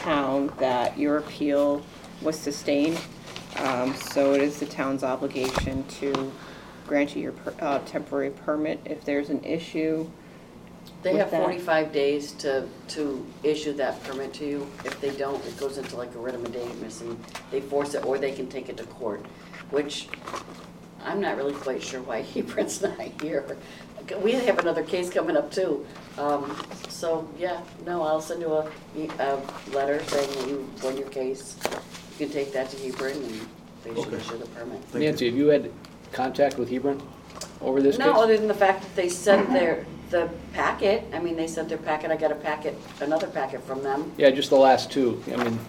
town that your appeal was sustained. So it is the town's obligation to grant you your temporary permit. If there's an issue They with have that. 45 days to issue that permit to you. If they don't, it goes into like a writ of mandamus and they force it, or they can take it to court, which I'm not really quite sure why Hebron's not here. We have another case coming up too. So, yeah, no, I'll send you a letter saying that you won your case. You can take that to Hebron and they should issue the permit. Nancy, have you had contact with Hebron over this case? No, other than the fact that they sent the packet. I mean, they sent their packet. I got another packet from them. Yeah, just the last two. I mean,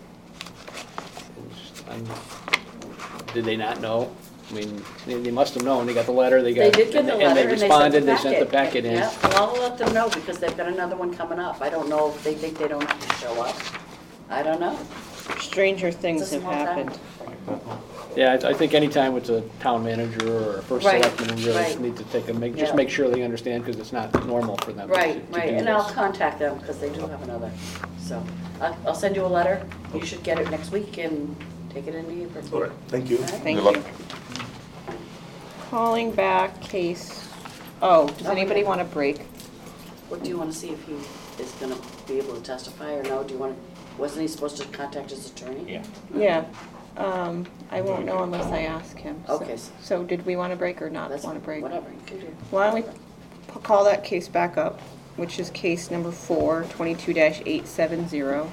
did they not know? I mean, they must have known. They got the letter, They did get the letter and they responded, they sent the packet. packet in. Yeah, well, I'll let them know because they've got another one coming up. I don't know if they think they don't have to show up. I don't know. stranger things It's a have small town. happened. Yeah, I think anytime it's a town manager or a first Right, selectman, we really right. need to take just Yeah. make sure they understand, because it's not normal for them Right, to right, do and I'll this. contact them because they do have another. So I'll send you a letter. You should get it next week and take it into Hebron. All right, thank you. All right. Thank Good you. luck. Calling back case, does anybody want to break? What do you want to see if he is going to be able to testify or no? Wasn't he supposed to contact his attorney? Yeah. Yeah, I won't know unless I ask him. So- Okay. So did we want to break or not That's want to break? whatever you can do. Why don't we call that case back up, which is case number 4, 22-870.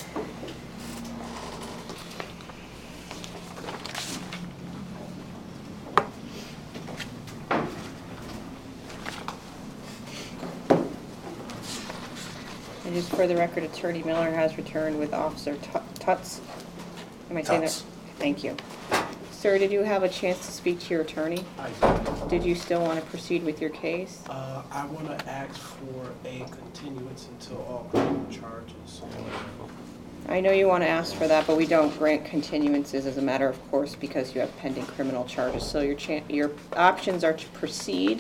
And just for the record, Attorney Miller has returned with Officer Tutz. Am I saying that? Tutz. Thank you. Sir, did you have a chance to speak to your attorney? I Did you still want to proceed with your case? I want to ask for a continuance until all criminal charges. I know you want to ask for that, but we don't grant continuances as a matter of course because you have pending criminal charges. So your options are to proceed.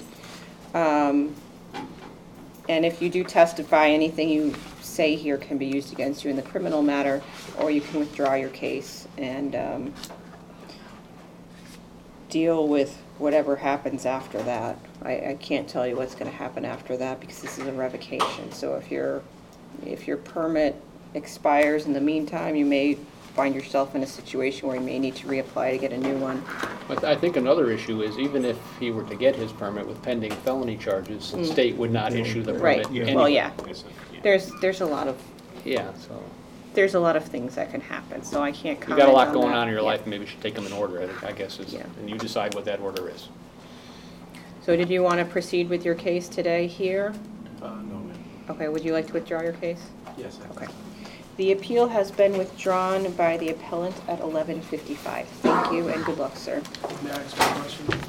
And if you do testify, anything you say here can be used against you in the criminal matter, or you can withdraw your case and deal with whatever happens after that. I can't tell you what's going to happen after that because this is a revocation. So if your permit expires in the meantime, you may find yourself in a situation where you may need to reapply to get a new one. But I think another issue is, even if he were to get his permit with pending felony charges, the state would not issue the Right. permit. Well, anyway. yeah. There's a lot of things that can happen, so I can't comment You got a lot on going that. on in your Yeah. life, maybe you should take them in order, I guess, Yeah. and you decide what that order is. So did you want to proceed with your case today here? No, ma'am. Okay, would you like to withdraw your case? Yes, I Okay. The appeal has been withdrawn by the appellant at 11:55. Thank you and good luck, sir. May I ask a question?